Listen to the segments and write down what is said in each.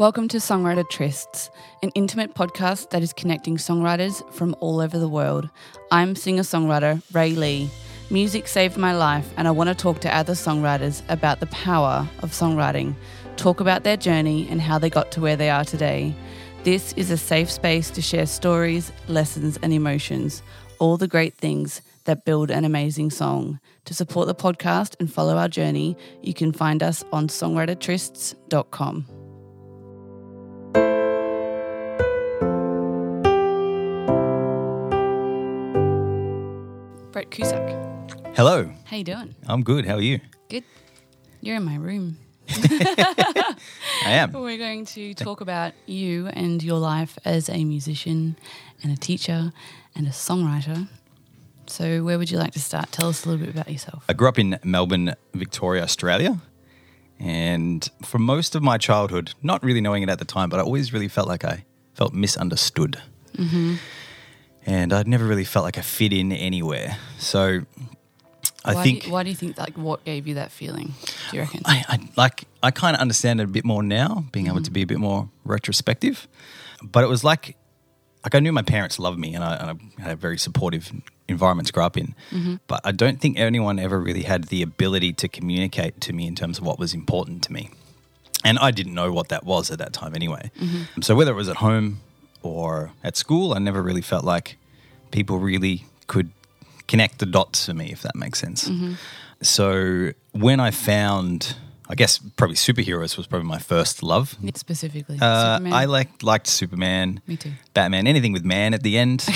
Welcome to Songwriter Trysts, an intimate podcast that is connecting songwriters from all over the world. I'm singer-songwriter Ray Lee. Music saved my life, and I want to talk to other songwriters about the power of songwriting, talk about their journey and how they got to where they are today. This is a safe space to share stories, lessons and emotions, all the great things that build an amazing song. To support the podcast and follow our journey, you can find us on songwritertrysts.com. Brett Cusack. Hello. How you doing? I'm good. How are you? Good. You're in my room. I am. We're going to talk about you and your life as a musician and a teacher and a songwriter. So where would you like to start? Tell us a little bit about yourself. I grew up in Melbourne, Victoria, Australia. And for most of my childhood, not really knowing it at the time, but I always really felt like I felt misunderstood. Mm-hmm. And I'd never really felt like I fit in anywhere. So I think... Why do you think, what gave you that feeling, do you reckon? I kind of understand it a bit more now, being able to be a bit more retrospective. But it was like I knew my parents loved me and I had a very supportive environment to grow up in. Mm-hmm. But I don't think anyone ever really had the ability to communicate to me in terms of what was important to me. And I didn't know what that was at that time anyway. Mm-hmm. So whether it was at home or at school, I never really felt like people really could connect the dots for me, if that makes sense. Mm-hmm. So when I found, I guess probably superheroes was probably my first love. Specifically, Superman? I liked Superman. Me too. Batman, anything with man at the end.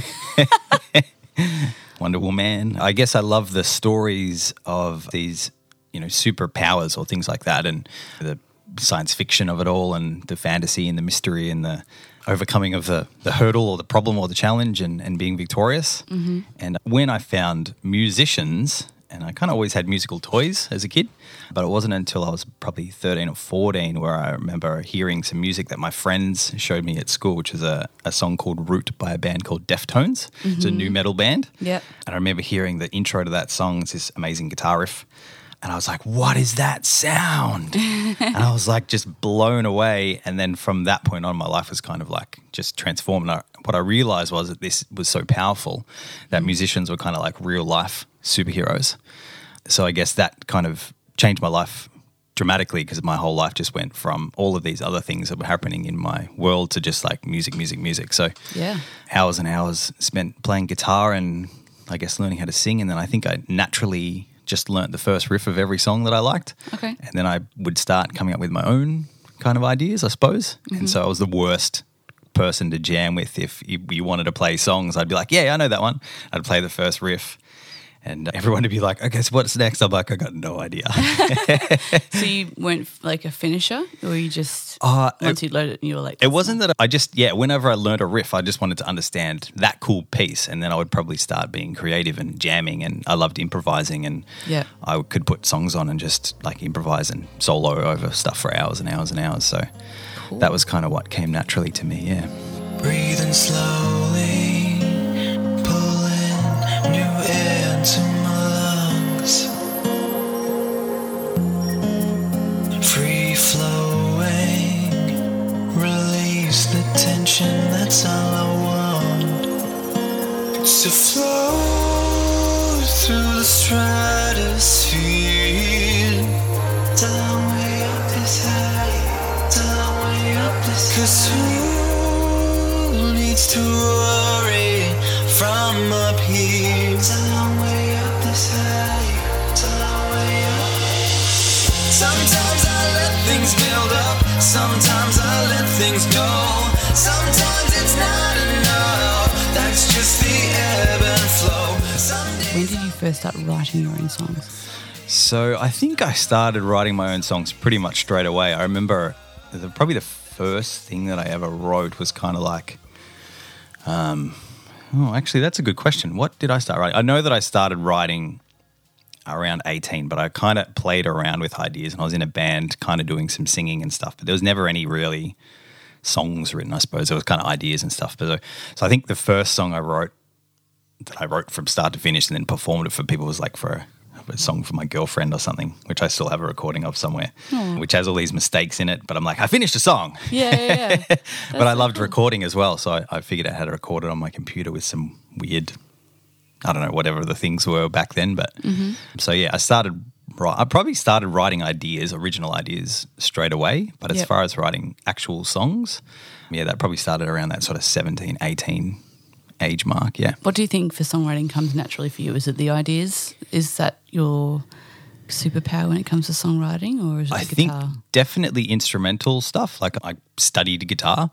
Wonder Woman. I guess I love the stories of these, superpowers or things like that, and the science fiction of it all, and the fantasy and the mystery and the overcoming of the hurdle or the problem or the challenge and being victorious. Mm-hmm. And when I found musicians, and I kind of always had musical toys as a kid, but it wasn't until I was probably 13 or 14 where I remember hearing some music that my friends showed me at school, which was a song called Root by a band called Deftones. Mm-hmm. It's a new metal band. Yep. And I remember hearing the intro to that song. It's this amazing guitar riff. And I was like, what is that sound? And I was like just blown away. And then from that point on, my life was kind of like just transformed. And what I realized was that this was so powerful that musicians were kind of like real life superheroes. So I guess that kind of changed my life dramatically, because my whole life just went from all of these other things that were happening in my world to just like music. So hours and hours spent playing guitar and I guess learning how to sing. And then I think I naturally just learnt the first riff of every song that I liked. Okay. And then I would start coming up with my own kind of ideas, I suppose. Mm-hmm. And so I was the worst person to jam with. If you wanted to play songs, I'd be like, yeah, I know that one. I'd play the first riff and everyone would be like, okay, so what's next? I'm like, I got no idea. So you weren't like a finisher, or you just, once you'd load it and you were like... It wasn't that I just, whenever I learned a riff, I just wanted to understand that cool piece, and then I would probably start being creative and jamming, and I loved improvising, and I could put songs on and just like improvise and solo over stuff for hours and hours and hours. So that was kind of what came naturally to me, yeah. Breathing slowly, pulling new air into my lungs. Free flowing, release the tension, that's all I want. To flow through the stratosphere, till I'm way up this high, till I'm way up this high. 'Cause who needs to worry from up here, till I'm way up this high, till I'm way up. Sometimes I let things build up, sometimes I let things go, sometimes it's not enough, that's just the ebb and flow. When did you first start writing your own songs? So I think I started writing my own songs pretty much straight away. I remember probably the first thing that I ever wrote was kind of like, actually that's a good question. What did I start writing? I know that I started writing around 18, but I kind of played around with ideas, and I was in a band kind of doing some singing and stuff, but there was never any really songs written, I suppose. There was kind of ideas and stuff. But so I think the first song I wrote from start to finish and then performed it for people was like for a song for my girlfriend or something, which I still have a recording of somewhere, which has all these mistakes in it. But I'm like, I finished a song. Yeah. But I loved recording as well. So I figured out how to record it on my computer with some weird, I don't know, whatever the things were back then. But so yeah, I probably started writing original ideas straight away. But as far as writing actual songs, yeah, that probably started around that sort of 17, 18 age mark, yeah. What do you think for songwriting comes naturally for you? Is it the ideas? Is that your superpower when it comes to songwriting, or is it the guitar? I think definitely instrumental stuff. Like I studied guitar,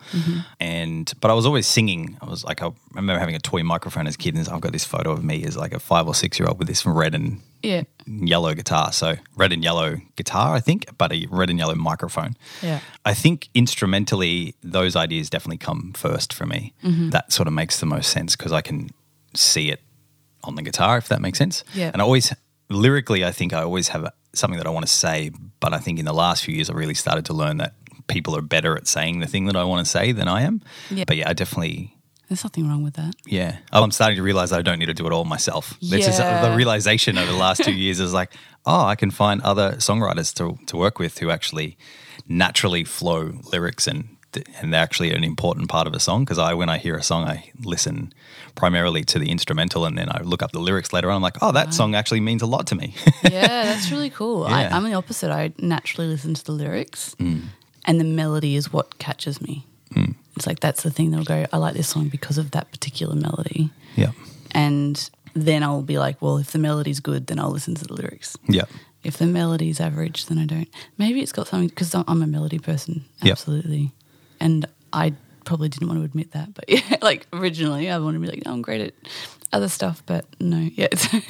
but I was always singing. I remember having a toy microphone as a kid, and I've got this photo of me as like a 5 or 6 year old with this red and yellow guitar. So red and yellow guitar, I think, but a red and yellow microphone. Yeah. I think instrumentally, those ideas definitely come first for me. That sort of makes the most sense because I can see it on the guitar, if that makes sense. Yeah. And lyrically, I think I always have something that I want to say, but I think in the last few years I really started to learn that people are better at saying the thing that I want to say than I am. Yeah. But yeah, I definitely... There's nothing wrong with that. Yeah. I'm starting to realise I don't need to do it all myself. Yeah. It's just the realisation over the last 2 years is like, I can find other songwriters to work with who actually naturally flow lyrics and they're actually an important part of a song because when I hear a song, I listen primarily to the instrumental and then I look up the lyrics later on. I'm like, that song actually means a lot to me. Yeah, that's really cool. Yeah. I'm the opposite. I naturally listen to the lyrics and the melody is what catches me. It's like that's the thing that'll go, I like this song because of that particular melody. Yeah. And then I'll be like, well, if the melody's good, then I'll listen to the lyrics. Yeah. If the melody's average, then I don't. Maybe it's got something, because I'm a melody person, absolutely. Yep. And I probably didn't want to admit that, but yeah, like originally I wanted to be like, I'm great at other stuff, but no, yeah.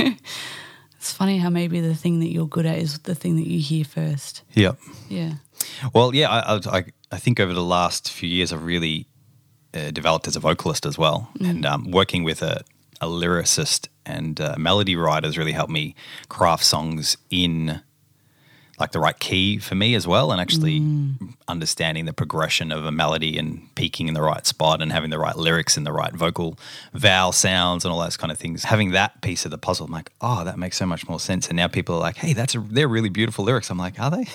It's funny how maybe the thing that you're good at is the thing that you hear first. Yep. Yeah. Well, yeah, I think over the last few years I've really developed as a vocalist as well. And working with a lyricist and melody writer has really helped me craft songs in like the right key for me as well, and actually understanding the progression of a melody and peaking in the right spot and having the right lyrics and the right vocal vowel sounds and all those kind of things. Having that piece of the puzzle, I'm like, that makes so much more sense. And now people are like, hey, they're really beautiful lyrics. I'm like, are they?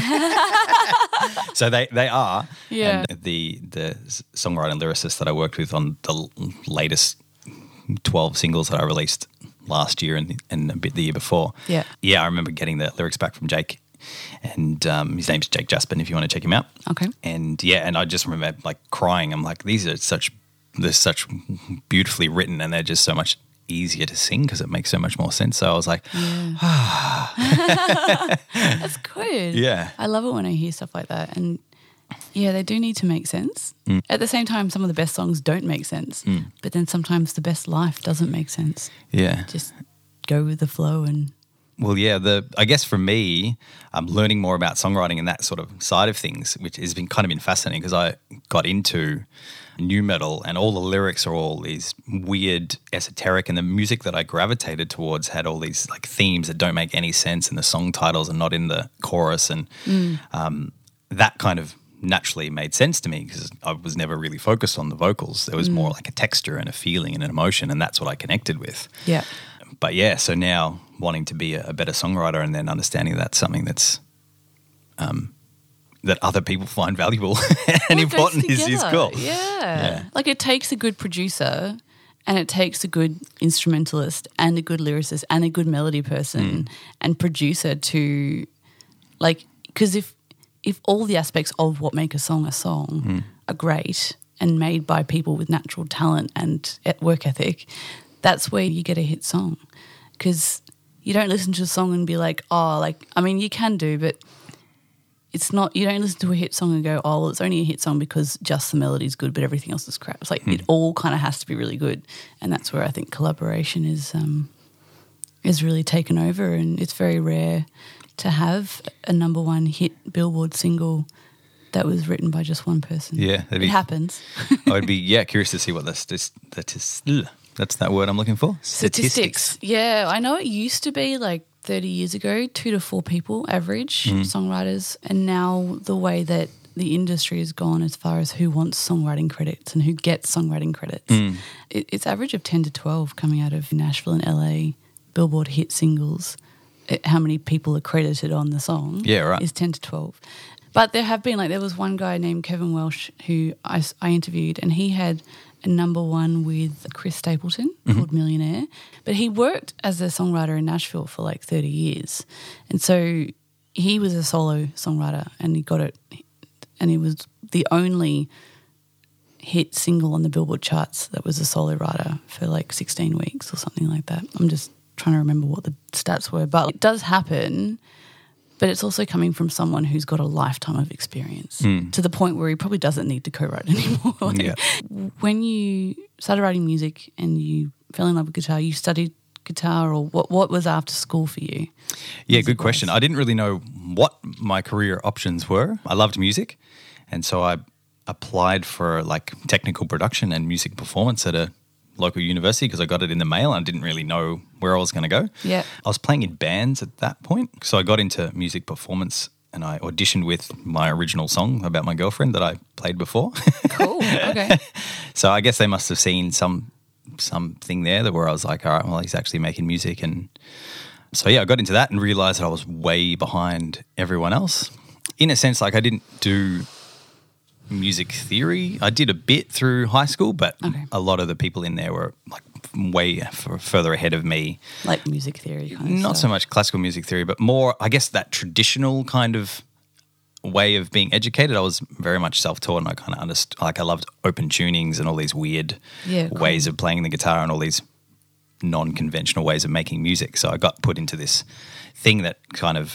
So they are. Yeah. And the songwriter and lyricist that I worked with on the latest 12 singles that I released last year and a bit the year before. Yeah. Yeah, I remember getting the lyrics back from Jake. And his name's Jake Jaspin, if you want to check him out. Okay. And yeah, and I just remember like crying. I'm like, they're such beautifully written and they're just so much easier to sing because it makes so much more sense. So I was like, That's good. Yeah. I love it when I hear stuff like that. And yeah, they do need to make sense. At the same time, some of the best songs don't make sense. But then sometimes the best life doesn't make sense. Yeah. Just go with the flow and... Well, yeah, I guess for me, I'm learning more about songwriting and that sort of side of things, which has been fascinating because I got into nu metal and all the lyrics are all these weird esoteric, and the music that I gravitated towards had all these like themes that don't make any sense, and the song titles are not in the chorus, and that kind of naturally made sense to me because I was never really focused on the vocals. There was more like a texture and a feeling and an emotion, and that's what I connected with. Yeah. But yeah, so now wanting to be a better songwriter and then understanding that's something that's that other people find valuable and important is cool. Yeah. Like it takes a good producer and it takes a good instrumentalist and a good lyricist and a good melody person and producer to like, because if all the aspects of what make a song are great and made by people with natural talent and work ethic, that's where you get a hit song. Because you don't listen to a song and be like, you can do, but it's not, you don't listen to a hit song and go, well, it's only a hit song because just the melody's good, but everything else is crap. It's like it all kind of has to be really good. And that's where I think collaboration is really taken over, and it's very rare to have a number one hit Billboard single that was written by just one person. Yeah. It happens. I would be curious to see what that's that word I'm looking for. Statistics. Yeah, I know it used to be like 30 years ago, 2 to 4 people average songwriters, and now the way that the industry has gone as far as who wants songwriting credits and who gets songwriting credits, it's average of 10 to 12 coming out of Nashville and LA, Billboard hit singles. how many people are credited on the song. Yeah, right. Is 10 to 12. But there have been, like, there was one guy named Kevin Welsh who I interviewed, and he had a number one with Chris Stapleton called Millionaire. But he worked as a songwriter in Nashville for like 30 years. And so he was a solo songwriter, and he got it, and he was the only hit single on the Billboard charts that was a solo writer for like 16 weeks or something like that. I'm just trying to remember what the stats were. But it does happen, but it's also coming from someone who's got a lifetime of experience to the point where he probably doesn't need to co-write anymore. Like, when you started writing music and you fell in love with guitar, you studied guitar, or what was after school for you? Yeah, good question. I didn't really know what my career options were. I loved music, and so I applied for like technical production and music performance at a local university because I got it in the mail and I didn't really know where I was going to go. Yeah. I was playing in bands at that point, so I got into music performance and I auditioned with my original song about my girlfriend that I played before. Cool, okay. So I guess they must have seen something there that where I was like, all right, well, he's actually making music. And so, yeah, I got into that and realised that I was way behind everyone else. In a sense, like I didn't do music theory. I did a bit through high school, but a lot of the people in there were like way further ahead of me. Like music theory kind of Not stuff. so much classical music theory, but more, I guess, that traditional kind of way of being educated. I was very much self-taught, and I kind of understood, like I loved open tunings and all these weird ways of playing the guitar and all these non-conventional ways of making music. So I got put into this thing that kind of,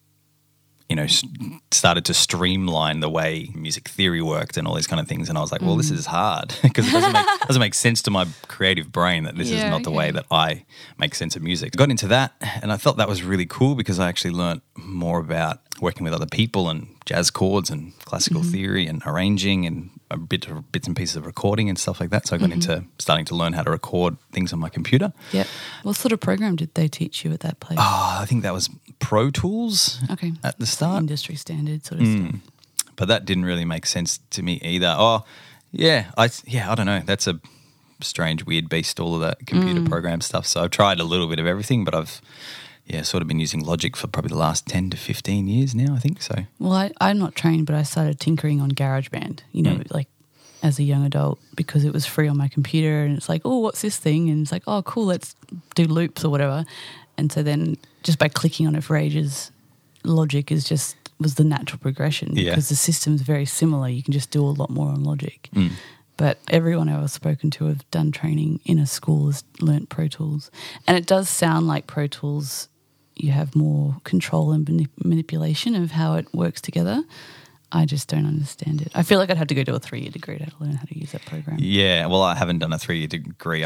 you know, started to streamline the way music theory worked and all these kind of things. And I was like, well, this is hard because it doesn't make sense to my creative brain that this is not the way that I make sense of music. I got into that and I thought that was really cool because I actually learnt more about working with other people and jazz chords and classical theory and arranging and bits and pieces of recording and stuff like that. So I got into starting to learn how to record things on my computer. Yeah. What sort of program did they teach you at that place? Oh, I think that was Pro Tools at the start. Industry standard sort of stuff. But that didn't really make sense to me either. Oh, yeah, I don't know. That's a strange, weird beast, all of that computer program stuff. So I've tried a little bit of everything, but I've sort of been using Logic for probably the last 10 to 15 years now, I think so. Well, I'm not trained, but I started tinkering on GarageBand, you know, like as a young adult because it was free on my computer and it's like, oh, what's this thing? And it's like, oh, cool, let's do loops or whatever. And so then just by clicking on it for ages, Logic was the natural progression because the system's very similar. You can just do a lot more on Logic. But everyone I've spoken to have done training in a school has learnt Pro Tools. And it does sound like Pro Tools, you have more control and manipulation of how it works together. I just don't understand it. I feel like I'd have to go to a 3-year degree to learn how to use that program. Yeah, well, I haven't done a 3-year degree.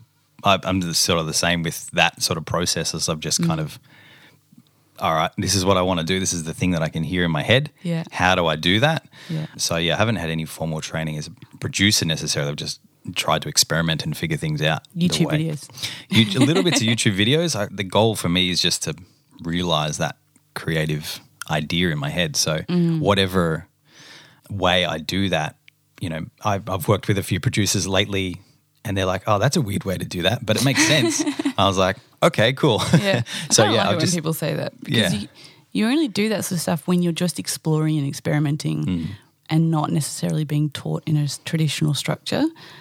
I'm sort of the same with that sort of processes. I've just kind of, all right, this is what I want to do. This is the thing that I can hear in my head. Yeah. How do I do that? Yeah. So, I haven't had any formal training as a producer necessarily. I've just tried to experiment and figure things out. YouTube videos. A little bits of YouTube videos. The goal for me is just to realize that creative idea in my head. So whatever way I do that, you know, I've worked with a few producers lately and they're like, oh, that's a weird way to do that, but it makes sense. I was like, okay, cool. Yeah. So I like it when people say that because you only do that sort of stuff when you're just exploring and experimenting and not necessarily being taught in a traditional structure.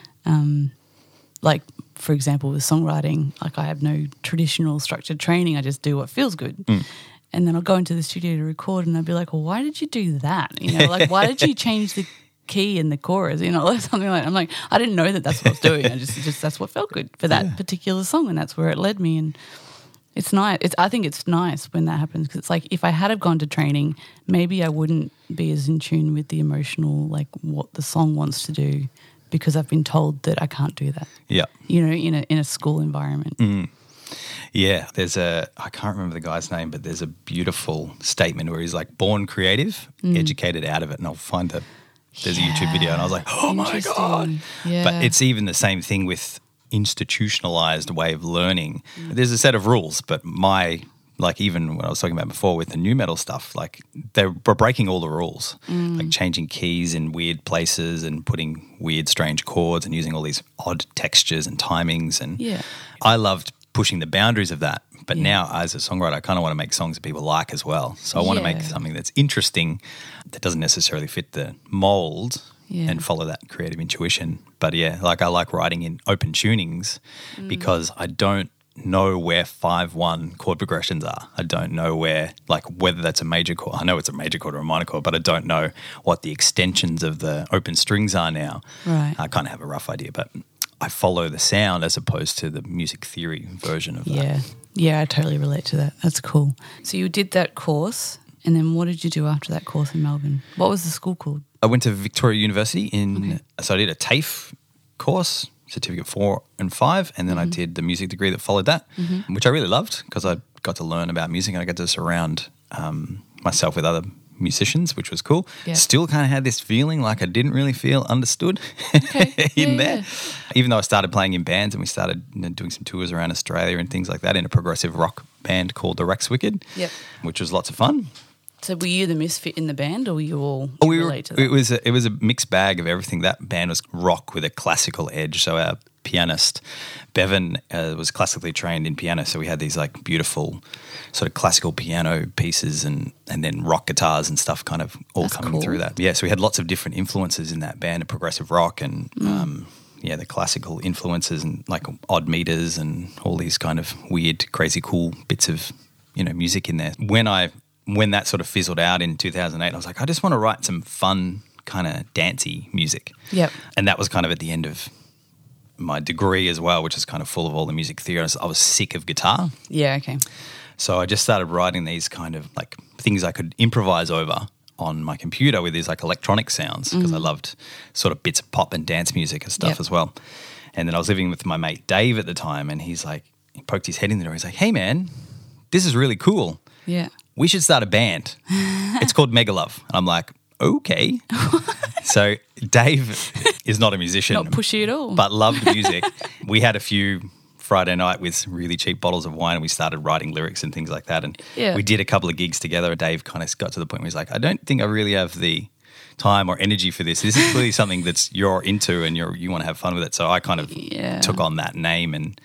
Like, for example, with songwriting, like I have no traditional structured training. I just do what feels good. And then I'll go into the studio to record and I'll be like, well, why did you do that? You know, like, why did you change the key in the chorus? You know, something like that. I'm like, I didn't know that that's what I was doing. I just that's what felt good for that particular song and that's where it led me. And it's nice. I think it's nice when that happens because it's like if I had have gone to training, maybe I wouldn't be as in tune with the emotional, like what the song wants to do because I've been told that I can't do that. Yeah. You know, in a school environment. Yeah, I can't remember the guy's name, but there's a beautiful statement where he's like, born creative, educated out of it. And I'll find there's a YouTube video and I was like, oh my God. Yeah. But it's even the same thing with institutionalized way of learning. There's a set of rules, but even what I was talking about before with the new metal stuff, like we're breaking all the rules, like changing keys in weird places and putting weird, strange chords and using all these odd textures and timings. And I loved pushing the boundaries of that. But now as a songwriter, I kind of want to make songs that people like as well. So I want to make something that's interesting that doesn't necessarily fit the mold and follow that creative intuition. But I like writing in open tunings because I don't know where 5/1 chord progressions are. I don't know where, like, whether that's a major chord. I know it's a major chord or a minor chord, but I don't know what the extensions of the open strings are now. Right. I kind of have a rough idea, but I follow the sound as opposed to the music theory version of that. Yeah. Yeah, I totally relate to that. That's cool. So you did that course, and then what did you do after that course in Melbourne? What was the school called? I went to Victoria University so I did a TAFE course, Certificate 4 and 5, and then I did the music degree that followed that, which I really loved because I got to learn about music and I got to surround myself with other musicians, which was cool. Yeah. Still kind of had this feeling like I didn't really feel understood in there. Even though I started playing in bands and we started doing some tours around Australia and things like that in a progressive rock band called the Rex Wicked, which was lots of fun. So were you the misfit in the band, or were you all relate to that? It was a mixed bag of everything. That band was rock with a classical edge. So our pianist, Bevan, was classically trained in piano. So we had these like beautiful sort of classical piano pieces and then rock guitars and stuff kind of all coming through that. Yeah, so we had lots of different influences in that band, progressive rock and the classical influences and like odd meters and all these kind of weird, crazy, cool bits of, music in there. When that sort of fizzled out in 2008, I was like, I just want to write some fun kind of dancey music. Yep. And that was kind of at the end of my degree as well, which is kind of full of all the music theory. I was sick of guitar. Yeah, okay. So I just started writing these kind of like things I could improvise over on my computer with these like electronic sounds because I loved sort of bits of pop and dance music and stuff as well. And then I was living with my mate Dave at the time, and he poked his head in the door. He's like, hey man, this is really cool. Yeah. We should start a band. It's called Megalove. And I'm like, okay. So Dave is not a musician. Not pushy at all. But loved music. We had a few Friday night with really cheap bottles of wine and we started writing lyrics and things like that. And we did a couple of gigs together. Dave kind of got to the point where he's like, I don't think I really have the time or energy for this. This is clearly something that's you're into and you want to have fun with it. So I kind of took on that name and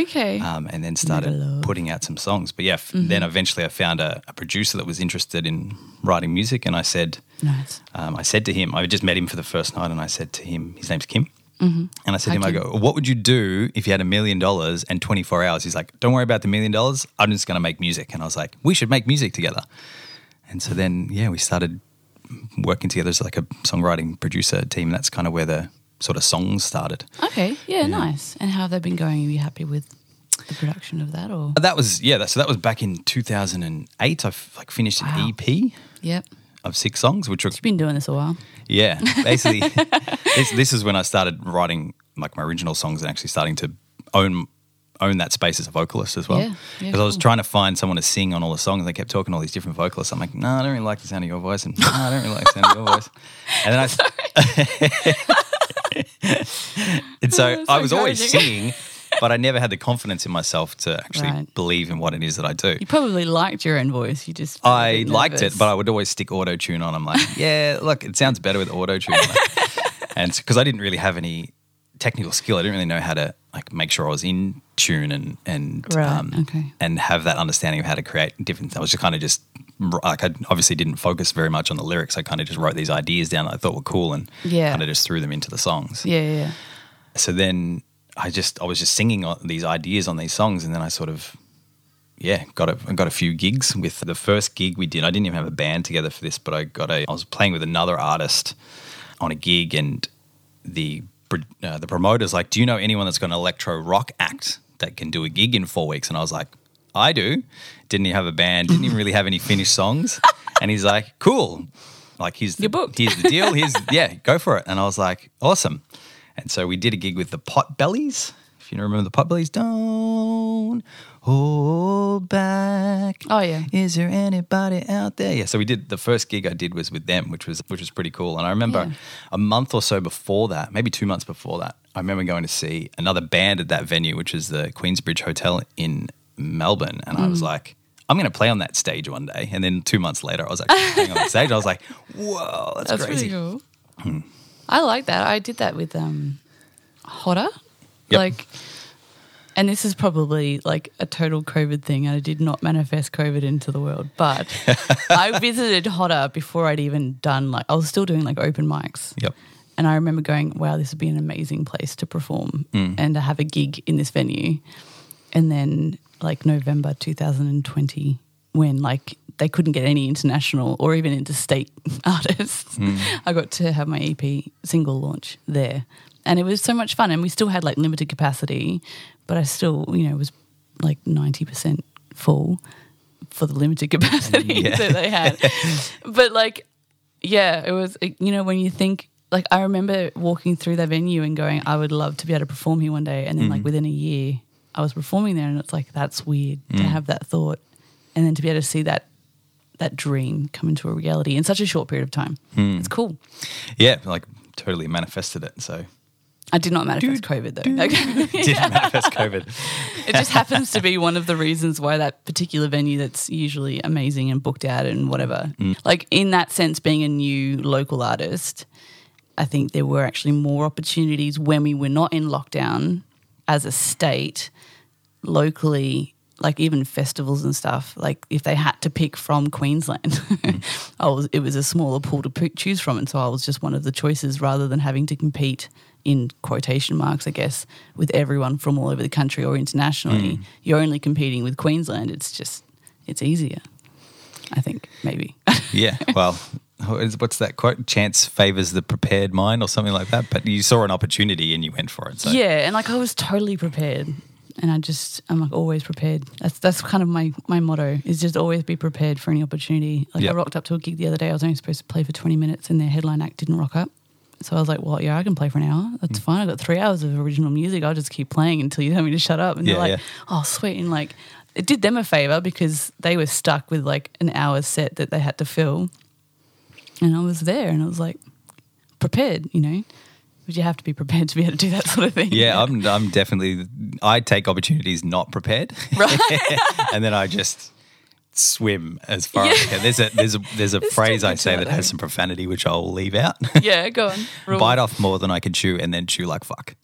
and then started putting out some songs. But then eventually I found a producer that was interested in writing music, and I said, I said to him, I just met him for the first night, and I said to him, his name's Kim. And I said to him, I go, what would you do if you had $1 million and 24 hours? He's like, don't worry about the $1 million. I'm just going to make music. And I was like, we should make music together. And so then, we started working together as like a songwriting producer team. That's kind of where the sort of songs started. Okay, yeah, nice. And how have they been going? Are you happy with the production of that? Or that was so that was back in 2008. I finished an EP. Yep. Of 6 songs, which were... You've been doing this a while. Yeah, basically, this is when I started writing like my original songs and actually starting to own that space as a vocalist as well. Yeah, because I was trying to find someone to sing on all the songs, and they kept talking to all these different vocalists. I'm like, no, I don't really like the sound of your voice, and no, I don't really like the sound of your voice. And then and so I was always singing, but I never had the confidence in myself to actually believe in what it is that I do. You probably liked your own voice. You just I liked it, but I would always stick auto-tune on. I'm like, look, it sounds better with auto-tune. And because I didn't really have any technical skill, I didn't really know how to like make sure I was in tune and have that understanding of how to create different. I was just kind of just like, I obviously didn't focus very much on the lyrics. I kind of just wrote these ideas down that I thought were cool and kind of just threw them into the songs. Yeah. So then I was just singing these ideas on these songs, and then I sort of got a few gigs. With the first gig we did, I didn't even have a band together for this, but I was playing with another artist on a gig, and the promoter's like, do you know anyone that's got an electro rock act that can do a gig in 4 weeks? And I was like, I do. Didn't even have a band, didn't even really have any finished songs. And he's like, cool. Like, here's the deal. Go for it. And I was like, awesome. And so we did a gig with the Potbellies. If you remember the Potbellies, don't hold back. Oh yeah. Is there anybody out there? Yeah. So we did the first gig I did was with them, which was pretty cool. And I remember a month or so before that, maybe 2 months before that, I remember going to see another band at that venue, which is the Queensbridge Hotel in Melbourne. And I was like, I'm going to play on that stage one day. And then 2 months later, I was actually playing on that stage. I was like, whoa, that's crazy. Really cool. I like that. I did that with Hodder. Yep. Like And this is probably like a total COVID thing. I did not manifest COVID into the world, but I visited Hotter before I'd even done I was still doing like open mics. Yep. And I remember going, wow, this would be an amazing place to perform and to have a gig in this venue. And then like November 2020, when like they couldn't get any international or even interstate artists, I got to have my EP single launch there. And it was so much fun. And we still had like limited capacity, but I still, was like 90% full for the limited capacity that they had. But like, yeah, it was, when you think, like I remember walking through that venue and going, I would love to be able to perform here one day. And then like within a year I was performing there, and it's like, that's weird to have that thought. And then to be able to see that dream come into a reality in such a short period of time. It's cool. Yeah, like totally manifested it. So I did not manifest COVID though. Okay. didn't manifest COVID. It just happens to be one of the reasons why that particular venue that's usually amazing and booked out and whatever. Like in that sense, being a new local artist, I think there were actually more opportunities when we were not in lockdown as a state locally, like even festivals and stuff, like if they had to pick from Queensland, it was a smaller pool to choose from, and so I was just one of the choices rather than having to compete in quotation marks, I guess, with everyone from all over the country or internationally. You're only competing with Queensland. It's easier, I think, maybe. Yeah, well, what's that quote? Chance favours the prepared mind or something like that. But you saw an opportunity and you went for it. So. Yeah, and like I was totally prepared. And I'm like always prepared. That's kind of my motto, is just always be prepared for any opportunity. Like I rocked up to a gig the other day. I was only supposed to play for 20 minutes and their headline act didn't rock up. So I was like, well, yeah, I can play for an hour. That's fine. I got 3 hours of original music. I'll just keep playing until you tell me to shut up. And they're like, oh, sweet. And like it did them a favour because they were stuck with like an hour's set that they had to fill. And I was there and I was like prepared, But you have to be prepared to be able to do that sort of thing. Yeah, I'm definitely, I take opportunities not prepared. Right. And then I just swim as far as I can. There's a phrase I say that has some profanity, which I'll leave out. Yeah, go on. Rule. Bite off more than I can chew and then chew like fuck.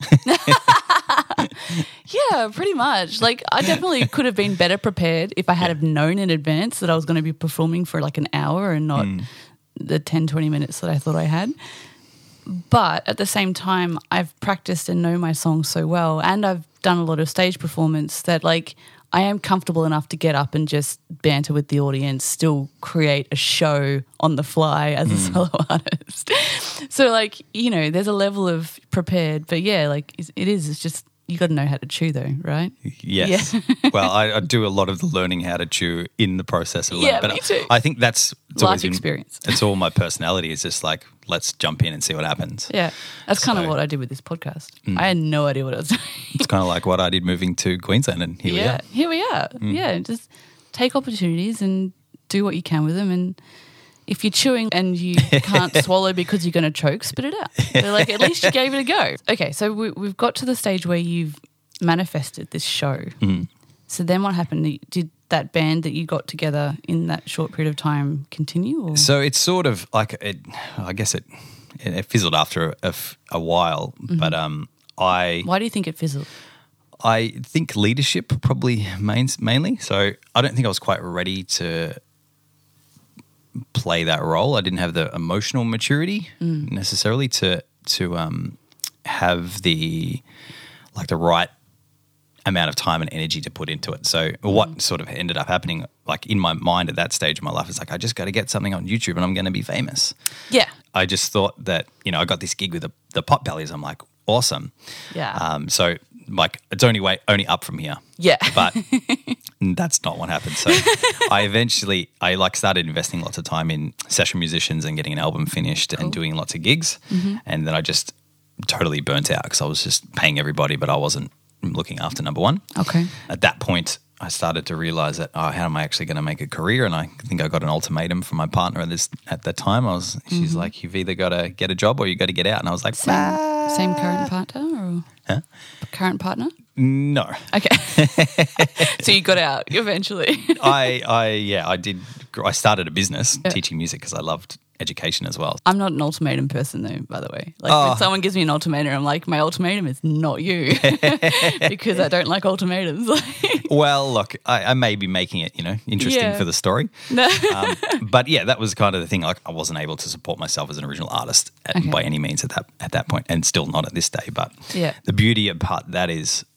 Yeah, pretty much. Like I definitely could have been better prepared if I had have known in advance that I was going to be performing for like an hour and not the 10-20 minutes that I thought I had. But at the same time, I've practiced and know my songs so well, and I've done a lot of stage performance that like I am comfortable enough to get up and just banter with the audience, still create a show on the fly as a solo artist. So like, there's a level of prepared, but yeah, like it's just, you got to know how to chew though, right? Yes. Yeah. Well, I do a lot of the learning how to chew in the process of learning. Yeah, but me too. I think that's life experience. It's all my personality. It's just like, let's jump in and see what happens. Yeah. That's kind of what I did with this podcast. I had no idea what I was doing. It's kind of like what I did moving to Queensland, and here we are. Here we are. Yeah, just take opportunities and do what you can with them. And if you're chewing and you can't swallow because you're going to choke, spit it out. They're like, at least you gave it a go. Okay, so we've got to the stage where you've manifested this show. So then what happened? Did that band that you got together in that short period of time continue? Or? So it's sort of like I guess it fizzled after a while. But why do you think it fizzled? I think leadership probably mainly. So I don't think I was quite ready to play that role. I didn't have the emotional maturity necessarily to have the right amount of time and energy to put into it. So what sort of ended up happening, like in my mind at that stage of my life, is like, I just got to get something on YouTube and I'm going to be famous. Yeah. I just thought that, I got this gig with the Potbellies. I'm like, awesome. Yeah. So like it's only up from here. Yeah. But that's not what happened. So I started investing lots of time in session musicians and getting an album finished and doing lots of gigs. And then I just totally burnt out because I was just paying everybody, but I wasn't looking after number one. Okay. At that point, I started to realize that, how am I actually going to make a career? And I think I got an ultimatum from my partner at that time. She's like, you've either got to get a job or you got to get out. And I was like, same current partner or current partner? No. Okay. So you got out eventually. I did. I started a business teaching music because I loved education as well. I'm not an ultimatum person though, by the way. Like when someone gives me an ultimatum, I'm like, my ultimatum is not you because I don't like ultimatums. Well, look, I may be making it, interesting for the story. No. But yeah, that was kind of the thing. Like I wasn't able to support myself as an original artist by any means at that point, and still not at this day. But the beauty about that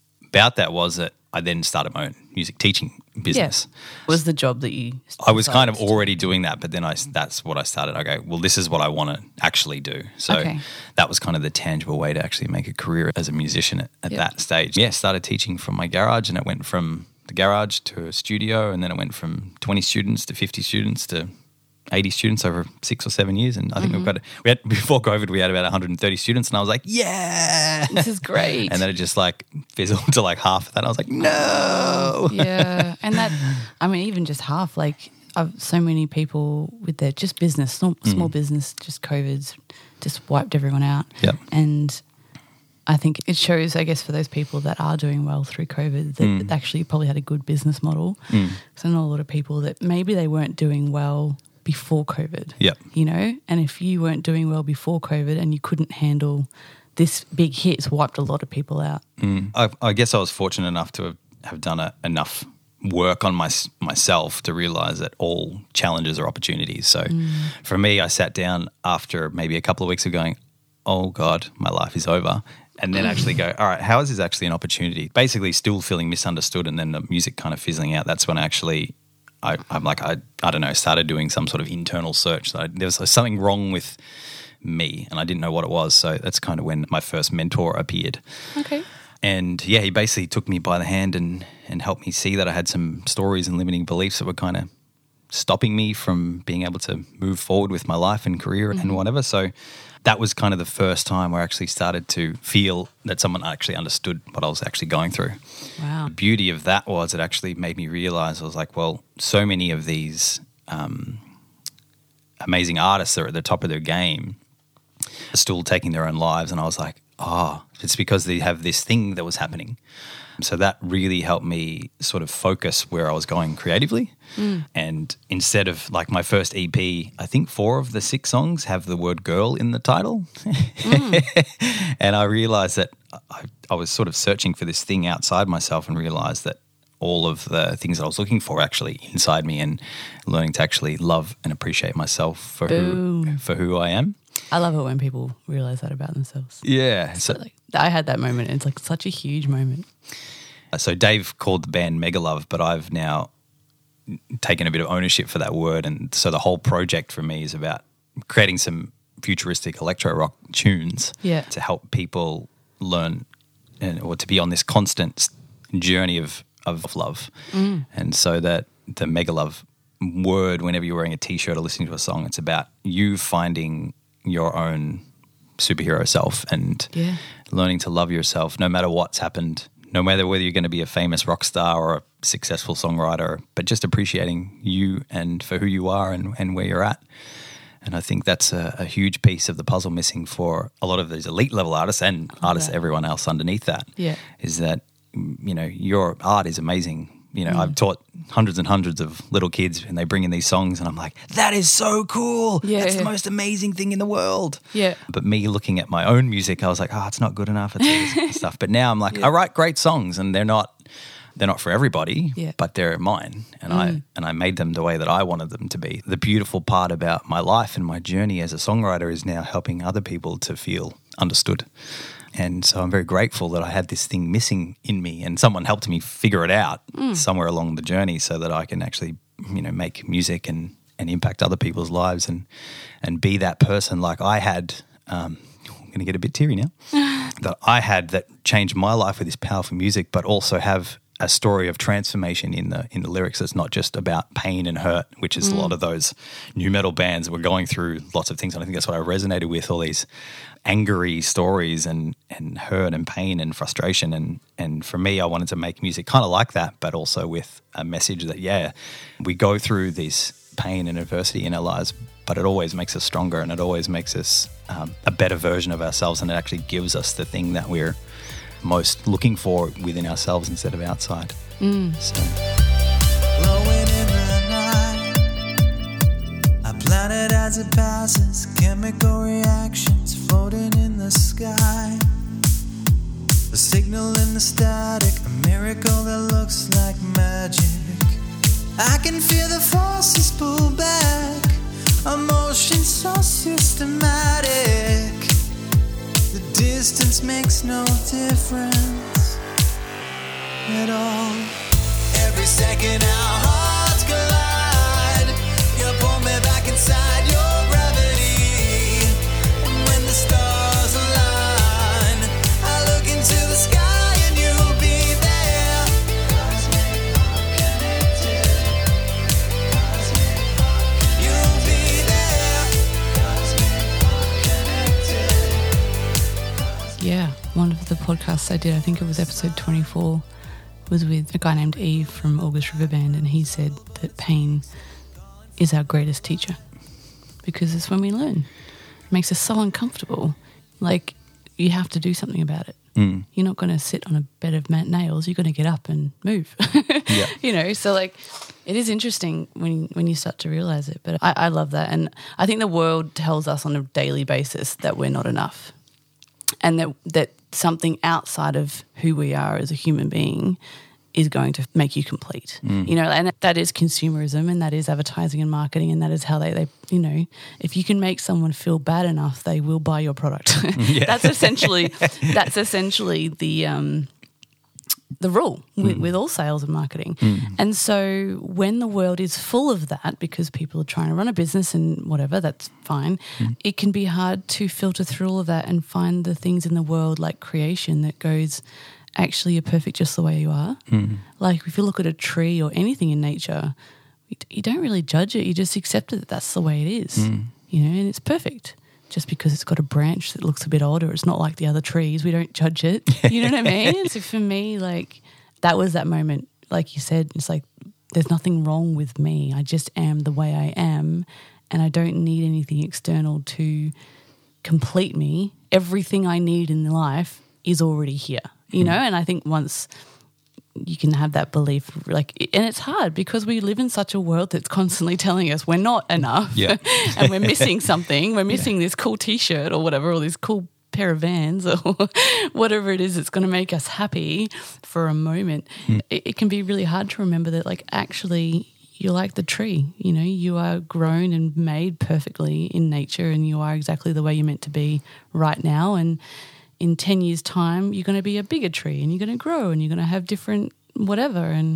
was that I then started my own music teaching business. Was the job that you I was kind of already doing that, but then that's what I started. I go, well, this is what I want to actually do. So that was kind of the tangible way to actually make a career as a musician at that stage. Yeah, started teaching from my garage, and it went from the garage to a studio, and then it went from 20 students to 50 students to 80 students over 6 or 7 years. And I think before COVID, we had about 130 students, and I was like, yeah, this is great. And then it just like fizzled to like half of that. I was like, no. Yeah. And that, I mean, even just half, like so many people with their just business, small business, just COVID's just wiped everyone out. Yep. And I think it shows, I guess, for those people that are doing well through COVID that actually probably had a good business model. So I know a lot of people that maybe they weren't doing well before COVID, and if you weren't doing well before COVID and you couldn't handle this big hit, it's wiped a lot of people out. I guess I was fortunate enough to have done enough work on myself to realise that all challenges are opportunities. So for me, I sat down after maybe a couple of weeks of going, oh God, my life is over. And then actually go, all right, how is this actually an opportunity? Basically still feeling misunderstood, and then the music kind of fizzling out. That's when I'm like, I don't know, started doing some sort of internal search. There was something wrong with me and I didn't know what it was. So that's kind of when my first mentor appeared. Okay. And yeah, he basically took me by the hand and helped me see that I had some stories and limiting beliefs that were kind of stopping me from being able to move forward with my life and career and whatever. So that was kind of the first time where I actually started to feel that someone actually understood what I was actually going through. Wow. The beauty of that was it actually made me realize, I was like, well, so many of these amazing artists are at the top of their game are still taking their own lives. And I was like, it's because they have this thing that was happening. So that really helped me sort of focus where I was going creatively. And instead of like my first EP, I think 4 of the 6 songs have the word girl in the title. And I realized that I was sort of searching for this thing outside myself and realized that all of the things that I was looking for actually inside me, and learning to actually love and appreciate myself for who I am. I love it when people realize that about themselves. Yeah. So like, I had that moment. It's like such a huge moment. So Dave called the band Mega Love, but I've now taken a bit of ownership for that word. And so the whole project for me is about creating some futuristic electro rock tunes to help people learn or to be on this constant journey of love. And so that the Mega Love word, whenever you're wearing a T-shirt or listening to a song, it's about you finding your own superhero self and learning to love yourself no matter what's happened, no matter whether you're going to be a famous rock star or a successful songwriter, but just appreciating you and for who you are and where you're at. And I think that's a huge piece of the puzzle missing for a lot of these elite level artists and artists, everyone else underneath that, is that, your art is amazing. I've taught hundreds and hundreds of little kids and they bring in these songs and I'm like, that is so cool. That's the most amazing thing in the world. Yeah. But me looking at my own music, I was like, it's not good enough. It's all this stuff. But now I'm like, I write great songs and they're not for everybody, but they're mine. And I made them the way that I wanted them to be. The beautiful part about my life and my journey as a songwriter is now helping other people to feel understood. And so I'm very grateful that I had this thing missing in me and someone helped me figure it out somewhere along the journey so that I can actually, make music and impact other people's lives and be that person like I had. I'm going to get a bit teary now. That I had that changed my life with this powerful music, but also have a story of transformation in the lyrics that's not just about pain and hurt, which is a lot of those new metal bands that were going through lots of things. And I think that's what I resonated with, all these angry stories and hurt and pain and frustration. And for me, I wanted to make music kind of like that, but also with a message that, we go through this pain and adversity in our lives, but it always makes us stronger and it always makes us a better version of ourselves, and it actually gives us the thing that we're most looking for within ourselves instead of outside. Blowing in the night, I planet as it passes, chemical reactions floating in the sky. A signal in the static, a miracle that looks like magic. I can feel the forces pull back, a motion so systematic. The distance makes no difference at all. Every second our hearts collide. You pull me back inside your gravity. And when the stars align, I look into the sky and you'll be there. You'll be there. Yeah, one of the podcasts I did, I think it was episode 24, was with a guy named Eve from August River Band, and he said that pain is our greatest teacher because it's when we learn. It makes us so uncomfortable. Like, you have to do something about it. You're not going to sit on a bed of nails. You're going to get up and move. Yeah. You know, so like it is interesting when you start to realise it. But I love that. And I think the world tells us on a daily basis that we're not enough, and that something outside of who we are as a human being is going to make you complete. You know, and that is consumerism, and that is advertising and marketing, and that is how they you know, if you can make someone feel bad enough, they will buy your product. Yeah. That's essentially the rule with all sales and marketing. And so when the world is full of that, because people are trying to run a business and whatever, that's fine, it can be hard to filter through all of that and find the things in the world like creation that goes, actually you're perfect just the way you are. Like if you look at a tree or anything in nature, you don't really judge it, you just accept it that that's the way it is, you know, and it's perfect. Just because it's got a branch that looks a bit odd or it's not like the other trees, we don't judge it. You know what I mean? So for me, like, that was that moment. Like you said, it's like there's nothing wrong with me. I just am the way I am, and I don't need anything external to complete me. Everything I need in life is already here, you know? And I think once you can have that belief, like, and it's hard because we live in such a world that's constantly telling us we're not enough, and we're missing something. We're missing this cool T-shirt or whatever, or this cool pair of Vans or whatever it is that's going to make us happy for a moment. It can be really hard to remember that, like, actually you're like the tree, you know, you are grown and made perfectly in nature, and you are exactly the way you're meant to be right now. And in 10 years' time, you're going to be a bigger tree and you're going to grow and you're going to have different whatever. And,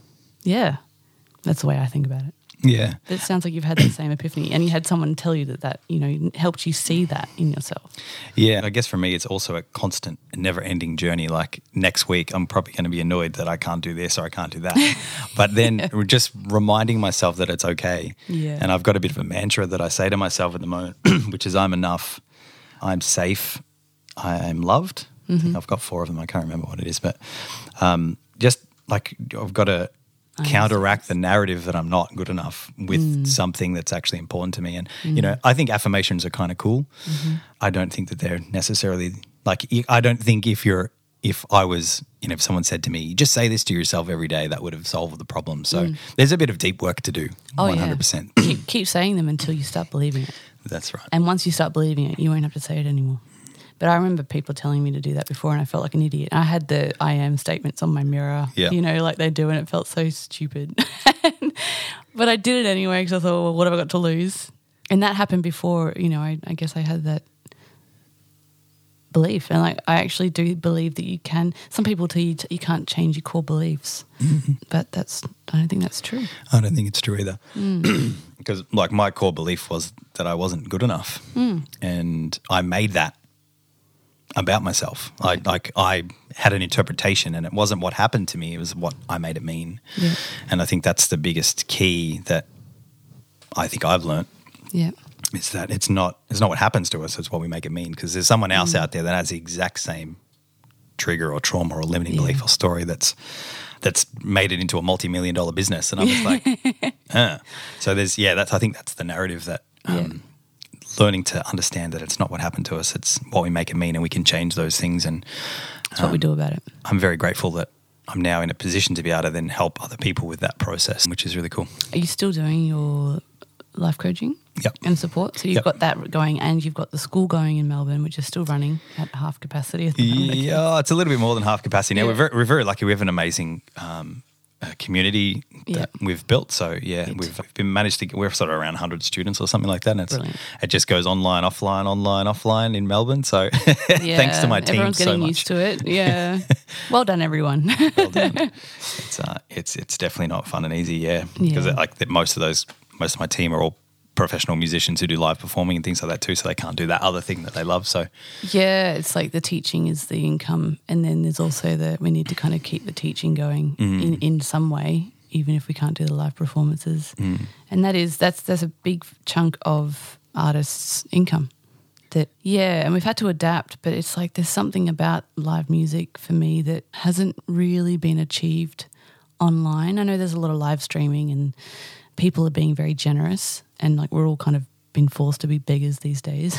yeah, that's the way I think about it. Yeah. It sounds like you've had that same epiphany, and you had someone tell you that, you know, helped you see that in yourself. Yeah. I guess for me, it's also a constant, never-ending journey. Like next week, I'm probably going to be annoyed that I can't do this or I can't do that. But then just reminding myself that it's okay. Yeah. And I've got a bit of a mantra that I say to myself at the moment, which is I'm enough, I'm safe, I am loved. I think I've got 4 of them. I can't remember what it is, but just like I've got to counteract the narrative that I'm not good enough with something that's actually important to me. And, you know, I think affirmations are kind of cool. I don't think that they're necessarily like, I don't think if I was, you know, if someone said to me, just say this to yourself every day, that would have solved the problem. So there's a bit of deep work to do, 100%. Yeah. Keep saying them until you start believing it. That's right. And once you start believing it, you won't have to say it anymore. But I remember people telling me to do that before, and I felt like an idiot. I had the I am statements on my mirror, you know, like they do, and it felt so stupid. But I did it anyway because I thought, well, what have I got to lose? And that happened before, you know, I guess I had that belief. And like, I actually do believe that you can. Some people tell you you can't change your core beliefs, but I don't think that's true. I don't think it's true either. Because like my core belief was that I wasn't good enough, and I made that about myself. I had an interpretation, and it wasn't what happened to me, it was what I made it mean. Yeah. And I think that's the biggest key that I think I've learnt. Yeah. Is that it's not what happens to us, it's what we make it mean. Because there's someone else out there that has the exact same trigger or trauma or limiting belief or story that's made it into a multi-million-dollar business. And I'm just like, So there's, I think that's the narrative that learning to understand that it's not what happened to us, it's what we make it mean, and we can change those things. And that's what we do about it. I'm very grateful that I'm now in a position to be able to then help other people with that process, which is really cool. Are you still doing your life coaching? Yep. and support. So you've got that going, and you've got the school going in Melbourne, which is still running at half capacity at the moment. Yeah, it's a little bit more than half capacity now. Yeah. We're very lucky. We have an amazing community that we've built. So we've been managed to. We're sort of around 100 students or something like that. And it just goes online, offline in Melbourne. So thanks to my team everyone's so getting much. used to it. Yeah, well done, everyone. Well done. It's definitely not fun and easy. Yeah, because most of my team are all professional musicians who do live performing and things like that too, so they can't do that other thing that they love. So yeah, it's like the teaching is the income, and then there's also we need to kind of keep the teaching going in some way, even if we can't do the live performances. And that's a big chunk of artists' income. And we've had to adapt, but it's like there's something about live music for me that hasn't really been achieved online. I know there's a lot of live streaming and people are being very generous, and like we're all kind of been forced to be beggars these days.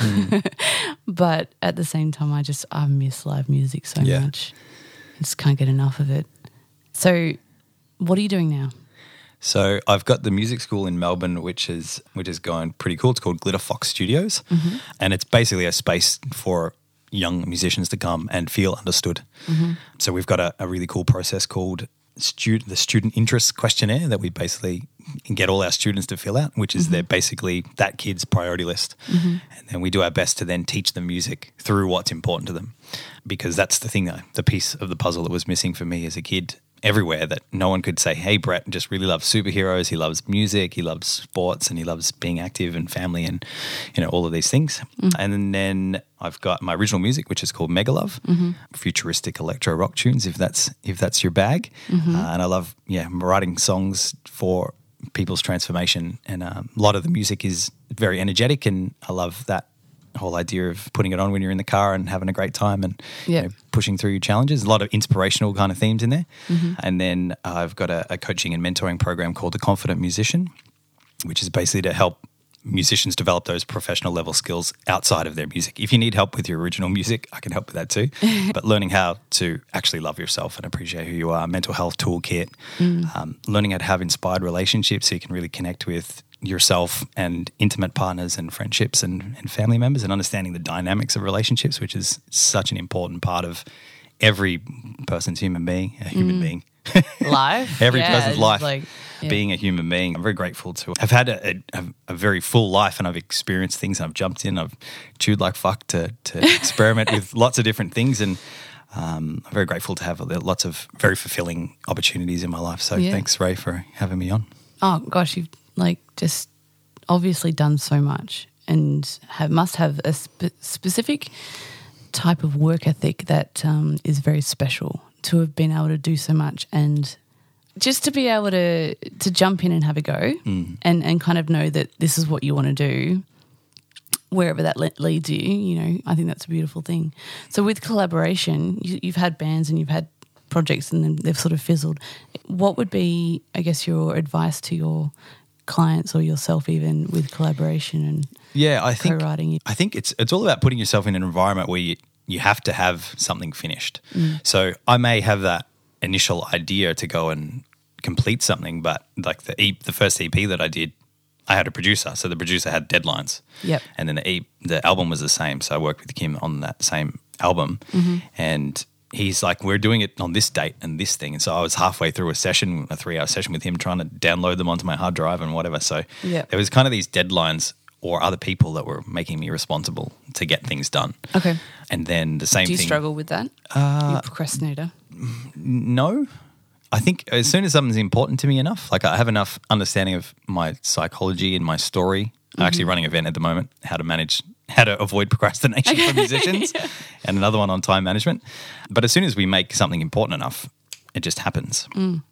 But at the same time, I miss live music so much. I just can't get enough of it. So what are you doing now? So I've got the music school in Melbourne, which is going pretty cool. It's called Glitter Fox Studios, and it's basically a space for young musicians to come and feel understood. So we've got a really cool process called the student interest questionnaire that we basically get all our students to fill out, which is they're basically that kid's priority list. And then we do our best to then teach them music through what's important to them, because that's the thing, the piece of the puzzle that was missing for me as a kid everywhere, that no one could say, hey, Brett just really loves superheroes, he loves music, he loves sports, and he loves being active and family and, all of these things. And then I've got my original music, which is called Mega Love, futuristic electro rock tunes, if that's your bag. And I love, writing songs for people's transformation. And a lot of the music is very energetic, and I love that whole idea of putting it on when you're in the car and having a great time and pushing through your challenges. A lot of inspirational kind of themes in there. And then I've got a coaching and mentoring program called The Confident Musician, which is basically to help musicians develop those professional level skills outside of their music. If you need help with your original music, I can help with that too. But learning how to actually love yourself and appreciate who you are, mental health toolkit, learning how to have inspired relationships so you can really connect with yourself and intimate partners and friendships and family members, and understanding the dynamics of relationships, which is such an important part of every person's human being. Life. Every person's life, being a human being. I'm very grateful to have had a very full life, and I've experienced things, and I've jumped in, I've chewed like fuck to experiment with lots of different things, and I'm very grateful to have lots of very fulfilling opportunities in my life. So thanks, Ray, for having me on. Oh gosh, you've just obviously done so much, and must have a specific type of work ethic that is very special to have been able to do so much, and just to be able to jump in and have a go and kind of know that this is what you want to do, wherever that leads you. I think that's a beautiful thing. So with collaboration, you've had bands and you've had projects, and then they've sort of fizzled. What would be, I guess, your advice to your clients or yourself, even with collaboration and co-writing? I think it's all about putting yourself in an environment where you have to have something finished. So I may have that initial idea to go and complete something, but like the first EP that I did, I had a producer, so the producer had deadlines. Yep. And then the album was the same, so I worked with Kim on that same album, and he's like, we're doing it on this date and this thing. And so I was halfway through a 3-hour session with him, trying to download them onto my hard drive and whatever. So there was kind of these deadlines or other people that were making me responsible to get things done. Okay. And then the same thing. Do you struggle with that? You're a procrastinator? No. I think as soon as something's important to me enough, like I have enough understanding of my psychology and my story. I'm actually running an event at the moment, how to avoid procrastination for musicians, and another one on time management. But as soon as we make something important enough, it just happens.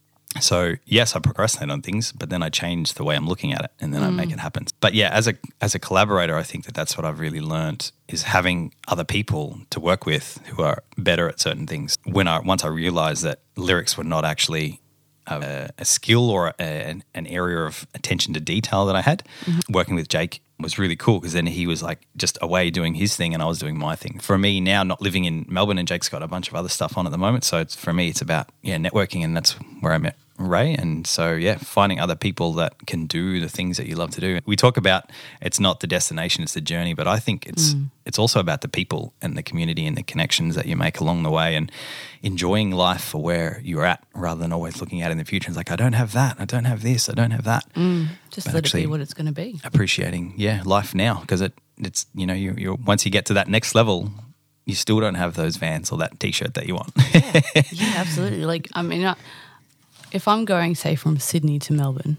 So yes, I procrastinate on things, but then I change the way I'm looking at it, and then I make it happen. But yeah, as a collaborator, I think that's what I've really learned, is having other people to work with who are better at certain things. Once I realized that lyrics were not actually a skill or an area of attention to detail that I had, working with Jake was really cool, because then he was like just away doing his thing and I was doing my thing. For me now, not living in Melbourne, and Jake's got a bunch of other stuff on at the moment, so for me it's about networking, and that's where I met Ray. And so, yeah, finding other people that can do the things that you love to do. We talk about it's not the destination, it's the journey, but I think it's also about the people and the community and the connections that you make along the way and enjoying life for where you're at rather than always looking out in the future. It's like, I don't have that, I don't have this, I don't have that. Just but let it be what it's going to be. Appreciating, life now, because it's you're once you get to that next level, you still don't have those Vans or that T-shirt that you want. Yeah, absolutely. Like, I mean, if I'm going, say, from Sydney to Melbourne,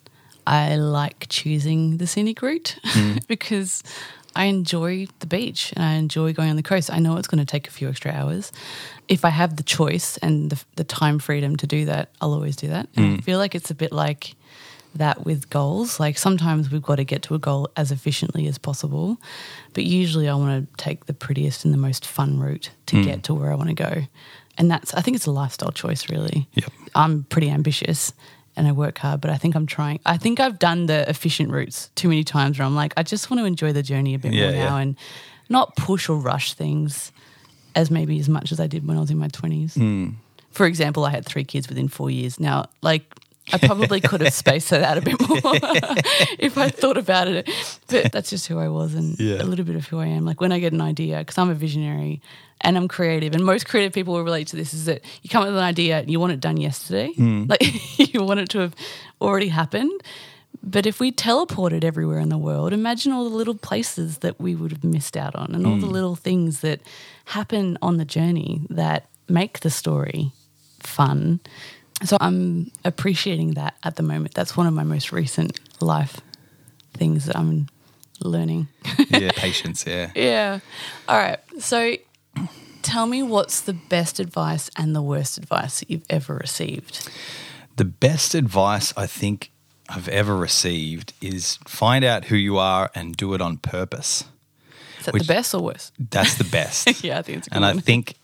I like choosing the scenic route because I enjoy the beach and I enjoy going on the coast. I know it's going to take a few extra hours. If I have the choice and the time freedom to do that, I'll always do that. And I feel like it's a bit like that with goals. Like sometimes we've got to get to a goal as efficiently as possible, but usually I want to take the prettiest and the most fun route to get to where I want to go. And I think it's a lifestyle choice, really. Yep. I'm pretty ambitious and I work hard, but I think I've done the efficient routes too many times where I'm like, I just want to enjoy the journey a bit more now and not push or rush things as much as I did when I was in my 20s. For example, I had 3 kids within 4 years. Now, like, I probably could have spaced that out a bit more if I thought about it. But that's just who I was and a little bit of who I am. Like when I get an idea, because I'm a visionary and I'm creative, and most creative people will relate to this, is that you come up with an idea and you want it done yesterday. Like you want it to have already happened. But if we teleported everywhere in the world, imagine all the little places that we would have missed out on and all the little things that happen on the journey that make the story fun. So I'm appreciating that at the moment. That's one of my most recent life things that I'm learning. Patience, Yeah. All right. So tell me, what's the best advice and the worst advice that you've ever received? The best advice I think I've ever received is find out who you are and do it on purpose. Is that the best or worst? That's the best. Yeah, I think it's a good one. And I think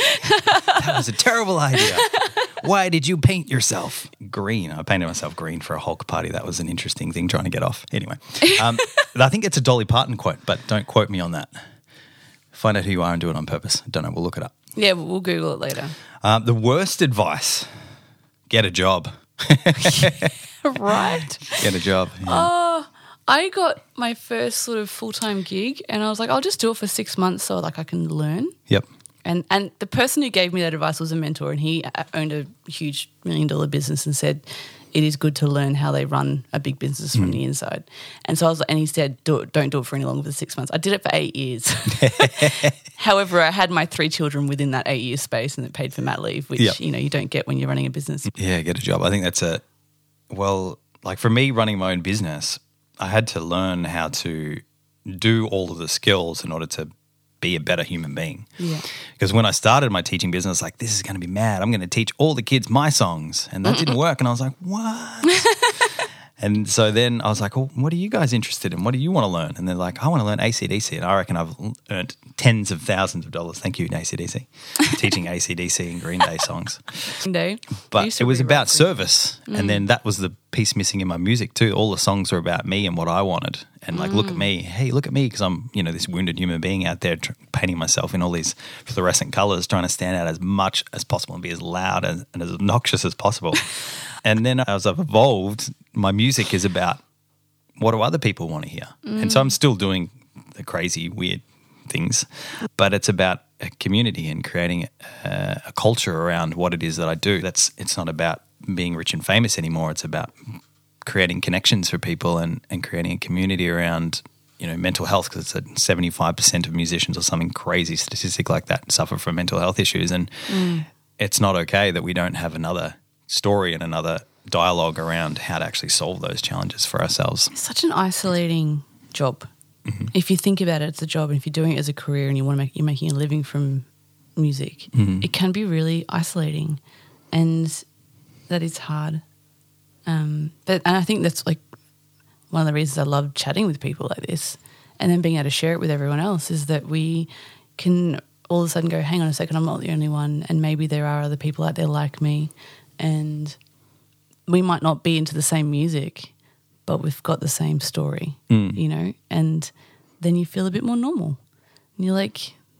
that was a terrible idea. Why did you paint yourself green? I painted myself green for a Hulk party. That was an interesting thing trying to get off. Anyway, I think it's a Dolly Parton quote, but don't quote me on that. Find out who you are and do it on purpose. Don't know. We'll look it up. Yeah, we'll Google it later. The worst advice, get a job. Right? Get a job. Yeah. I got my first sort of full-time gig and I was like, I'll just do it for 6 months so like I can learn. Yep. And the person who gave me that advice was a mentor, and he owned a huge $1 million business and said it is good to learn how they run a big business from the inside. And so he said, don't do it for any longer than 6 months. I did it for 8 years. However, I had my 3 children within that 8 year space and it paid for mat leave, which, you don't get when you're running a business. Yeah, get a job. I think that's like for me running my own business, I had to learn how to do all of the skills in order to be a better human being. Yeah. Because when I started my teaching business, like, this is going to be mad. I'm going to teach all the kids my songs. And that didn't work. And I was like, what? And so then I was like, well, what are you guys interested in? What do you want to learn? And they're like, I want to learn AC/DC. And I reckon I've earned tens of thousands of dollars. Thank you, AC/DC. Teaching AC/DC and Green Day songs. But it was about service. And then that was the piece missing in my music too. All the songs were about me and what I wanted. And like, look at me. Hey, look at me, because I'm, this wounded human being out there painting myself in all these fluorescent colors, trying to stand out as much as possible and be as loud and as obnoxious as possible. And then as I've evolved, my music is about what do other people want to hear. And so I'm still doing the crazy, weird things, but it's about a community and creating a culture around what it is that I do. It's not about being rich and famous anymore. It's about creating connections for people and creating a community around, mental health, because it's 75% of musicians or something crazy statistic like that suffer from mental health issues. And it's not okay that we don't have another story and another dialogue around how to actually solve those challenges for ourselves. It's such an isolating job. Mm-hmm. If you think about it, it's a job, and if you're doing it as a career and you're making a living from music, it can be really isolating, and that is hard. And I think that's like one of the reasons I love chatting with people like this, and then being able to share it with everyone else, is that we can all of a sudden go, hang on a second, I'm not the only one, and maybe there are other people out there like me, and we might not be into the same music, but we've got the same story, and then you feel a bit more normal. And you're like,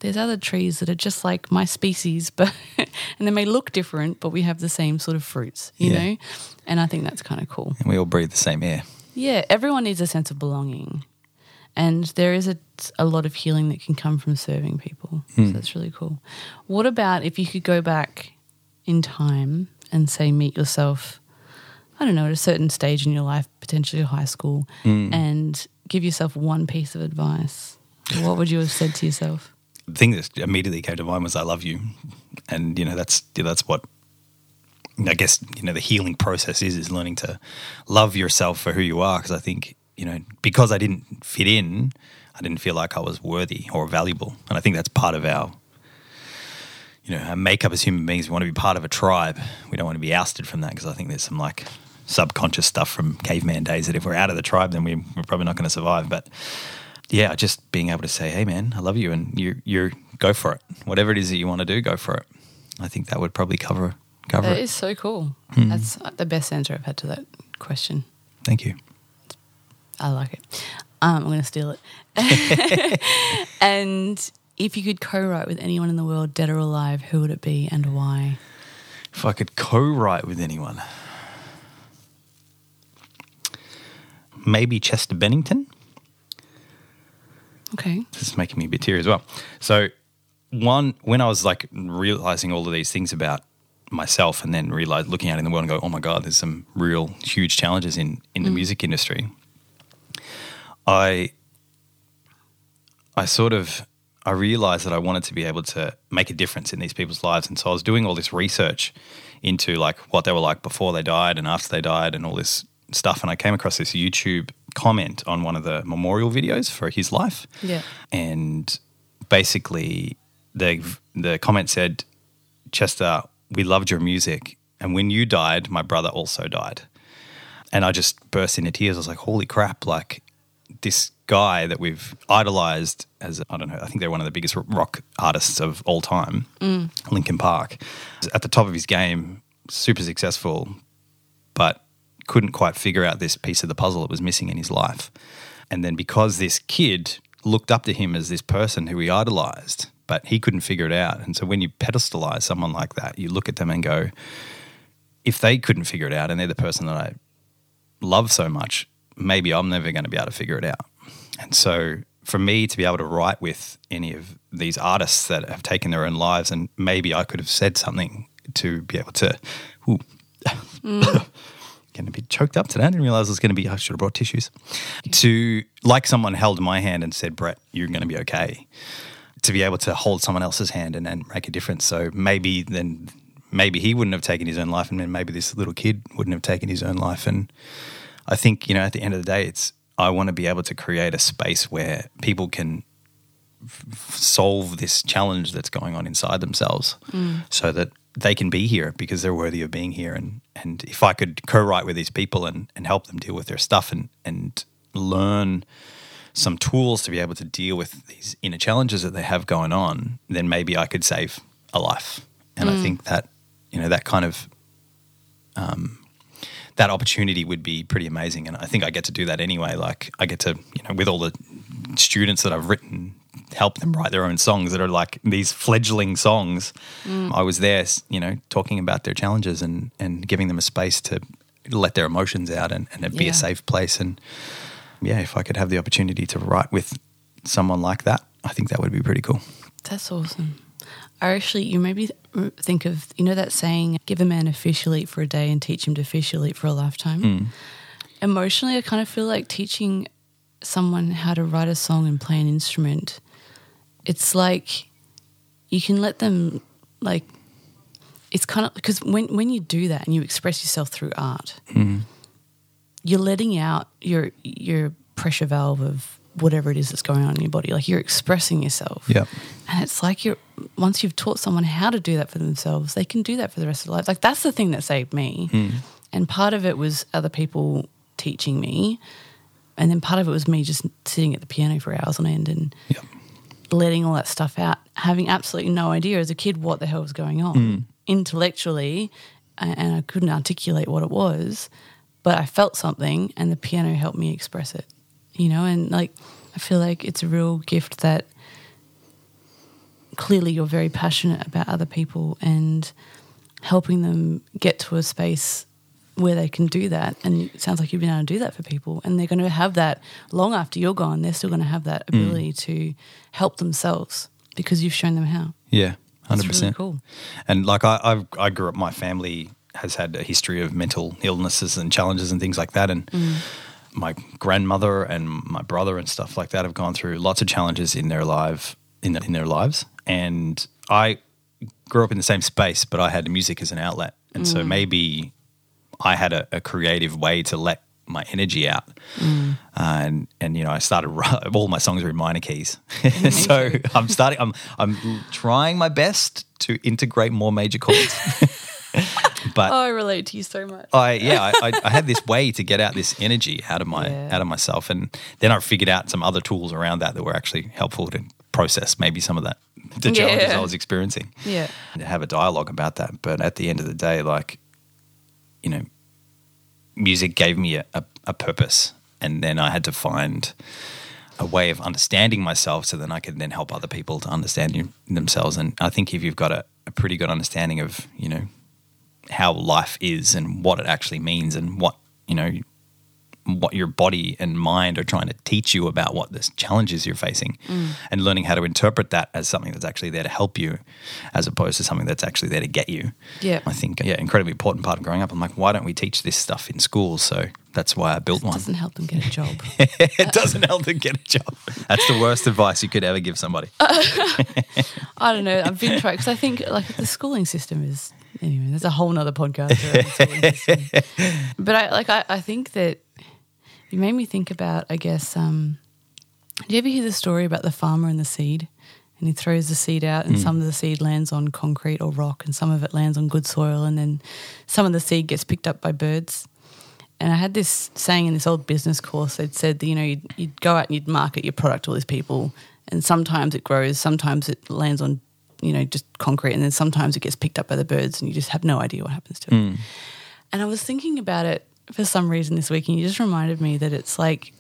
there's other trees that are just like my species, but and they may look different, but we have the same sort of fruits, you know? And I think that's kind of cool. And we all breathe the same air. Yeah, everyone needs a sense of belonging. And there is a lot of healing that can come from serving people. So that's really cool. What about if you could go back in time and say meet yourself, I don't know, at a certain stage in your life, potentially high school, and give yourself one piece of advice? What would you have said to yourself? The thing that immediately came to mind was I love you. And, you know, that's what I guess, you know, the healing process is learning to love yourself for who you are. Because I think, you know, because I didn't fit in, I didn't feel like I was worthy or valuable. And I think that's part of our, you know, our makeup as human beings. We want to be part of a tribe. We don't want to be ousted from that, because I think there's some like subconscious stuff from caveman days that if we're out of the tribe, then we're probably not going to survive. But yeah, just being able to say, hey man, I love you, and you go for it. Whatever it is that you want to do, go for it. I think that would probably cover That it. is so cool. That's the best answer I've had to that question. Thank you. I like it. I'm going to steal it. And if you could co-write with anyone in the world, dead or alive, who would it be and why? If I could co-write with anyone, maybe Chester Bennington. Okay. This is making me a bit teary as well. So when I was like realizing all of these things about myself, and then looking out in the world and go, oh my God, there's some real huge challenges in the music industry. I realized that I wanted to be able to make a difference in these people's lives. And so I was doing all this research into like what they were like before they died and after they died and all this stuff. And I came across this YouTube comment on one of the memorial videos for his life. Yeah. And basically the comment said, Chester, we loved your music. And when you died, my brother also died. And I just burst into tears. I was like, holy crap, like this guy that we've idolized as, I don't know, I think they're one of the biggest rock artists of all time, Linkin Park, at the top of his game, super successful, but couldn't quite figure out this piece of the puzzle that was missing in his life. And then because this kid looked up to him as this person who he idolized, but he couldn't figure it out. And so when you pedestalize someone like that, you look at them and go, if they couldn't figure it out and they're the person that I love so much, maybe I'm never going to be able to figure it out. And so for me to be able to write with any of these artists that have taken their own lives, and maybe I could have said something to be able to, getting a bit choked up today. I didn't realize it was going to be, I should have brought tissues. To, like someone held my hand and said, Brett, you're going to be okay. To be able to hold someone else's hand and make a difference. So maybe he wouldn't have taken his own life, and then maybe this little kid wouldn't have taken his own life. And I think, you know, at the end of the day, I want to be able to create a space where people can solve this challenge that's going on inside themselves so that they can be here because they're worthy of being here. And if I could co-write with these people and help them deal with their stuff and learn some tools to be able to deal with these inner challenges that they have going on, then maybe I could save a life. And I think that, you know, that kind of that opportunity would be pretty amazing. And I think I get to do that anyway. Like I get to, you know, with all the students that I've written, help them write their own songs that are like these fledgling songs. I was there, you know, talking about their challenges and giving them a space to let their emotions out and be a safe place. And yeah, if I could have the opportunity to write with someone like that, I think that would be pretty cool. That's awesome. You made me think of, you know, that saying, give a man a fish, he'll eat for a day, and teach him to fish, he'll eat for a lifetime. Emotionally, I kind of feel like teaching someone how to write a song and play an instrument, it's like you can let them, like, it's kind of, because when you do that and you express yourself through art, you're letting out your pressure valve of whatever it is that's going on in your body. Like you're expressing yourself. Yeah. And it's like once you've taught someone how to do that for themselves, they can do that for the rest of their lives. Like that's the thing that saved me. And part of it was other people teaching me. And then part of it was me just sitting at the piano for hours on end and letting all that stuff out, having absolutely no idea as a kid what the hell was going on intellectually, and I couldn't articulate what it was, but I felt something and the piano helped me express it, you know, and like I feel like it's a real gift that clearly you're very passionate about other people and helping them get to a space where they can do that. And it sounds like you've been able to do that for people, and they're going to have that long after you're gone. They're still going to have that ability to help themselves because you've shown them how. Yeah, 100%. That's really cool. And like I grew up, my family has had a history of mental illnesses and challenges and things like that. And my grandmother and my brother and stuff like that have gone through lots of challenges in their lives. And I grew up in the same space, but I had music as an outlet. And so maybe I had a creative way to let my energy out. And you know, I started, all my songs are in minor keys. So I'm trying my best to integrate more major chords. But I relate to you so much. I had this way to get out this energy out of myself, and then I figured out some other tools around that were actually helpful to process maybe some of the challenges I was experiencing. Yeah, and to have a dialogue about that. But at the end of the day, like, you know, music gave me a purpose, and then I had to find a way of understanding myself so then I could then help other people to understand themselves. And I think if you've got a pretty good understanding of, you know, how life is and what it actually means and what, you know, what your body and mind are trying to teach you about what the challenges you're facing, and learning how to interpret that as something that's actually there to help you as opposed to something that's actually there to get you. Yeah. I think, incredibly important part of growing up. I'm like, why don't we teach this stuff in schools? So that's why I built one. It doesn't help them get a job. It doesn't help them get a job. That's the worst advice you could ever give somebody. I don't know. I've been trying because I think like the schooling system is, anyway, there's a whole nother podcast around the schooling system. But I think that you made me think about, I guess, do you ever hear the story about the farmer and the seed? And he throws the seed out and some of the seed lands on concrete or rock and some of it lands on good soil, and then some of the seed gets picked up by birds. And I had this saying in this old business course. They'd said that, you know, you'd go out and you'd market your product to all these people, and sometimes it grows, sometimes it lands on, you know, just concrete, and then sometimes it gets picked up by the birds and you just have no idea what happens to it. And I was thinking about it for some reason this week, and you just reminded me that it's like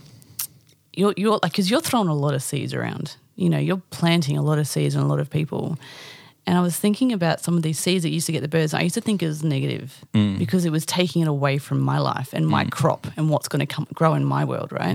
you're like, because you're throwing a lot of seeds around. You know, you're planting a lot of seeds in a lot of people. And I was thinking about some of these seeds that used to get the birds. I used to think it was negative because it was taking it away from my life and my crop and what's going to grow in my world, right?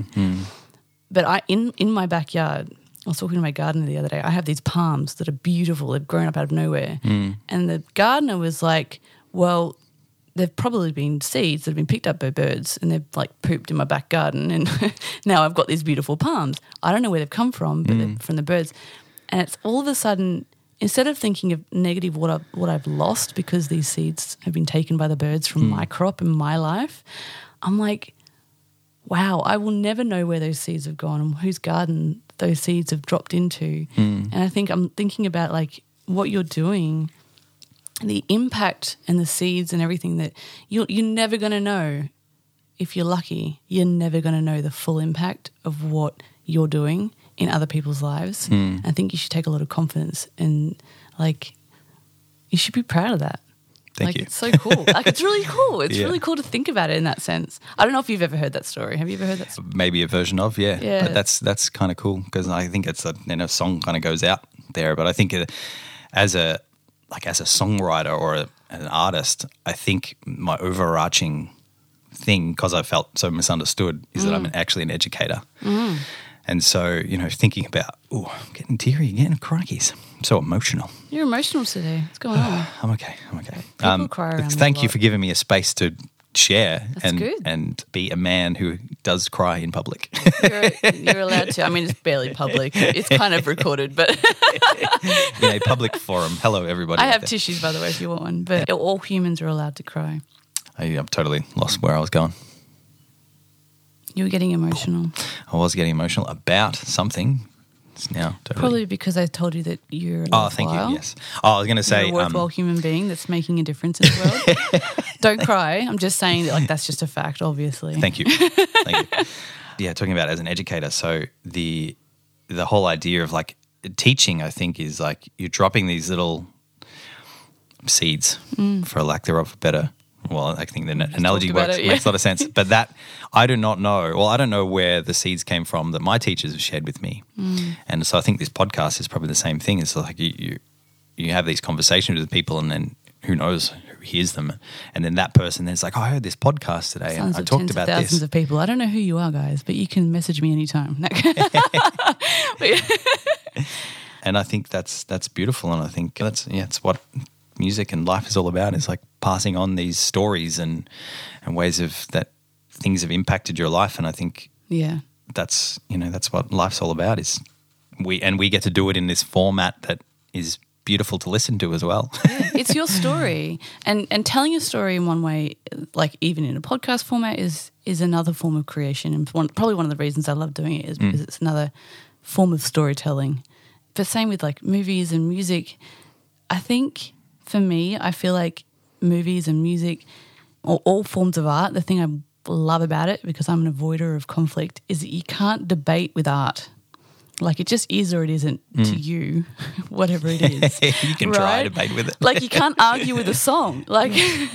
But in my backyard, I was talking to my gardener the other day. I have these palms that are beautiful. They've grown up out of nowhere. And the gardener was like, well, they've probably been seeds that have been picked up by birds and they've like pooped in my back garden, and now I've got these beautiful palms. I don't know where they've come from, but they're from the birds. And it's all of a sudden, instead of thinking of negative what I've lost because these seeds have been taken by the birds from my crop and my life, I'm like, wow, I will never know where those seeds have gone and whose garden those seeds have dropped into. And I think I'm thinking about like what you're doing, the impact and the seeds and everything that you're never going to know. If you're lucky, you're never going to know the full impact of what you're doing in other people's lives. I think you should take a lot of confidence and like you should be proud of that. Thank you. It's so cool. Like it's really cool. It's really cool to think about it in that sense. I don't know if you've ever heard that story. Have you ever heard that story? Maybe a version of, yeah. But that's kind of cool because I think it's a song kind of goes out there. But I think as a songwriter or an artist, I think my overarching thing, because I felt so misunderstood, is that I'm actually an educator. And so, you know, thinking about, I'm getting teary again, crikeys. I'm so emotional. You're emotional today. What's going on? I'm okay. People cry around me Thank a you lot. for giving me a space to share Good. and be a man who does cry in public. You're allowed to. I mean, it's barely public. It's kind of recorded, but In a public forum. Hello, everybody. I out have there. tissues, by the way, if you want one. But all humans are allowed to cry. I've totally lost where I was going. You were getting emotional. I was getting emotional about something. It's now totally. Probably because I told you that you're a Oh, thank you. Yes. Oh, I was going to say. You're a worthwhile human being that's making a difference in the world. Don't cry. I'm just saying that, like, that's just a fact, obviously. Thank you. Thank you. Yeah, talking about as an educator. So the whole idea of like teaching, I think, is like you're dropping these little seeds, for lack thereof a better well, I think the analogy about works, it, yeah. makes a lot of sense. But that, I do not know. Well, I don't know where the seeds came from that my teachers have shared with me. And so I think this podcast is probably the same thing. It's like you have these conversations with people, and then who knows who hears them. And then that person then's like, oh, I heard this podcast today and I talked about thousands this. of people. I don't know who you are, guys, but you can message me anytime. And I think that's beautiful. And I think it's what music and life is all about, is like passing on these stories and ways of that things have impacted your life. And I think that's what life's all about, is we get to do it in this format that is beautiful to listen to as well. It's your story, and telling your story in one way, like even in a podcast format, is another form of creation, and probably one of the reasons I love doing it is because it's another form of storytelling. But same with like movies and music. I think for me, I feel like movies and music, or all forms of art, the thing I love about it, because I'm an avoider of conflict, is that you can't debate with art. Like, it just is or it isn't to you, whatever it is. You can try to debate with it. Like, you can't argue with a song. Like,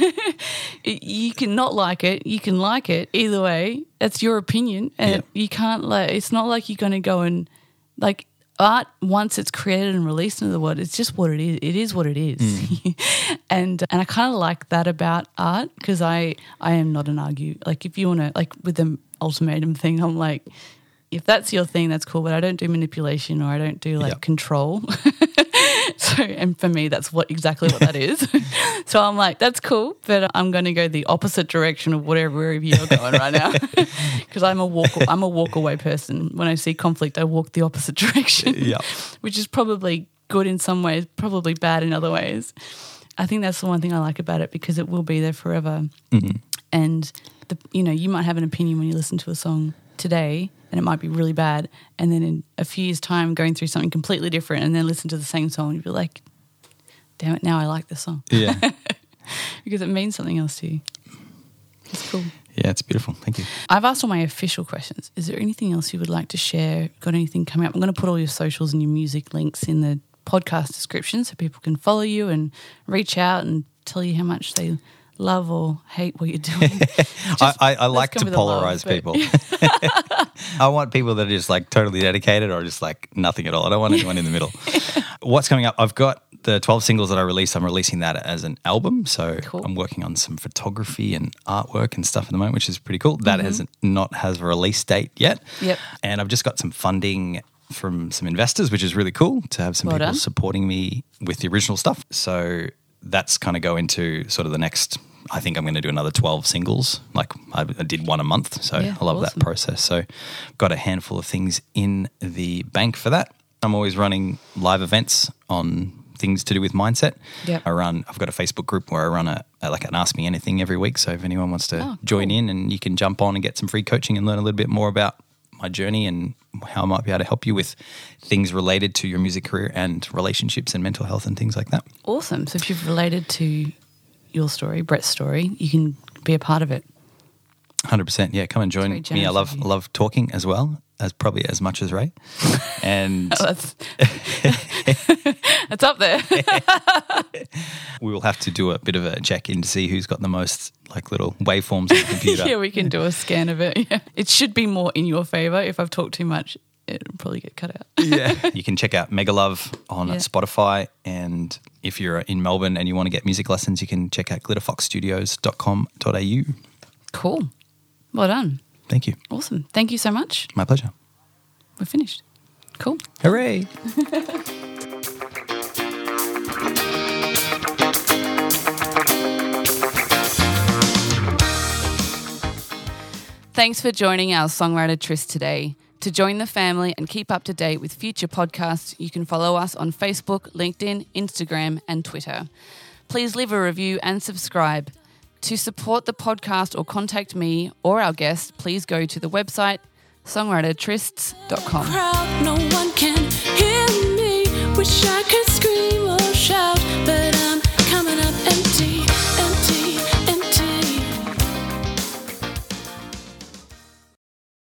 you can not like it. You can like it. Either way, that's your opinion. And you can't, like, it's not like you're going to go and, like, art, once it's created and released into the world, it's just what it is. It is what it is. And I kind of like that about art, because I am not an argue. Like, if you want to, like, with the ultimatum thing, I'm like, if that's your thing, that's cool, but I don't do manipulation, or I don't do like control. So, and for me, that's exactly what that is. So I'm like, that's cool, but I'm going to go the opposite direction of wherever you're going right now, because I'm a walk away person. When I see conflict, I walk the opposite direction, which is probably good in some ways, probably bad in other ways. I think that's the one thing I like about it, because it will be there forever. And you might have an opinion when you listen to a song today, and it might be really bad, and then in a few years' time going through something completely different, and then listen to the same song and you'll be like, damn it, now I like this song. Yeah. Because it means something else to you. It's cool. Yeah, it's beautiful. Thank you. I've asked all my official questions. Is there anything else you would like to share? Got anything coming up? I'm going to put all your socials and your music links in the podcast description so people can follow you and reach out and tell you how much they love or hate what you're doing. I like to polarize people. I want people that are just like totally dedicated, or just like nothing at all. I don't want anyone in the middle. What's coming up? I've got the 12 singles that I released. I'm releasing that as an album. So I'm working on some photography and artwork and stuff at the moment, which is pretty cool. That has a release date yet. Yep. And I've just got some funding from some investors, which is really cool to have some people supporting me with the original stuff. So that's kind of go into sort of the next, I think I'm going to do another 12 singles. Like I did one a month. So I love that process. So got a handful of things in the bank for that. I'm always running live events on things to do with mindset. Yep. I've got a Facebook group where I run an Ask Me Anything every week. So if anyone wants to join in, and you can jump on and get some free coaching and learn a little bit more about my journey and how I might be able to help you with things related to your music career and relationships and mental health and things like that. Awesome. So if you've related to your story, Brett's story, you can be a part of it. 100%. Yeah, come and join me. I love talking as well, as much as Ray. And that's up there. We will have to do a bit of a check-in to see who's got the most like little waveforms on the computer. Yeah, we can do a scan of it. Yeah. It should be more in your favour. If I've talked too much, it'll probably get cut out. Yeah. You can check out Mega Love on Spotify, and if you're in Melbourne and you want to get music lessons, you can check out glitterfoxstudios.com.au. Cool. Well done. Thank you. Awesome. Thank you so much. My pleasure. We're finished. Cool. Hooray. Thanks for joining our Songwriter Tryst today. To join the family and keep up to date with future podcasts, you can follow us on Facebook, LinkedIn, Instagram, and Twitter. Please leave a review and subscribe. To support the podcast or contact me or our guests, please go to the website songwritertrysts.com. No one can hear me. Wish I could